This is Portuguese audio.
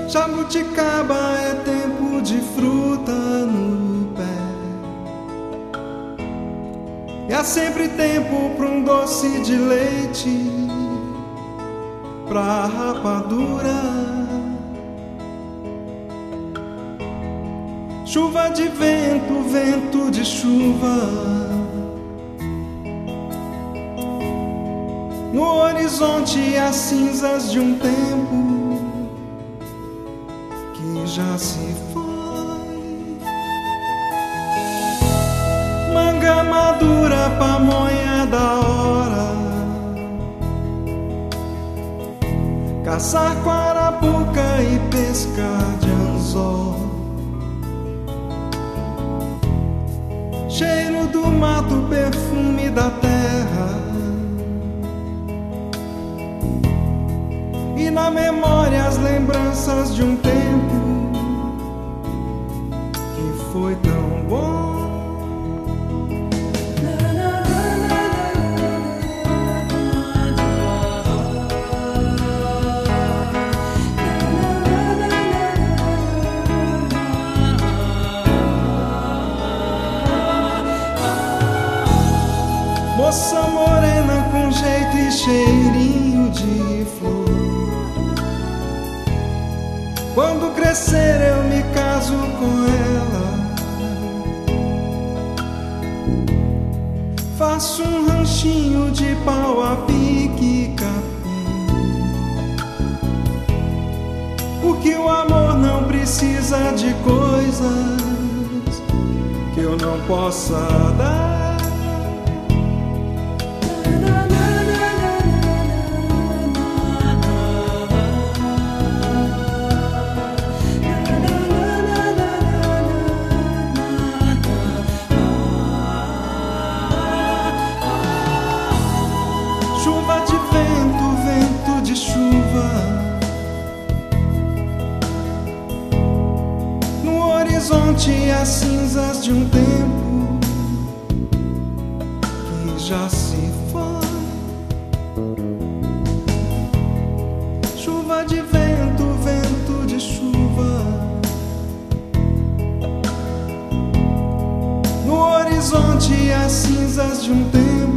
Jabuticaba é tempo de fruta no pé. E há sempre tempo pra um doce de leite, pra rapadura. Chuva de vento, vento de chuva. No horizonte as cinzas de um tempo que já se foi. Manga madura, pamonha da hora. Caçar quarapuca e pescar de anzol. Cheiro do mato, perfume da terra. E na memória as lembranças de um tempo que foi tão bom. Moça morena com jeito e cheirinho de flor. Quando crescer eu me caso com ela. Faço um ranchinho de pau a pique e capim. Porque o amor não precisa de coisas que eu não possa dar. Chuva de vento, vento de chuva. No horizonte as cinzas de um tempo que já se foi. Chuva de vento, vento de chuva. No horizonte as cinzas de um tempo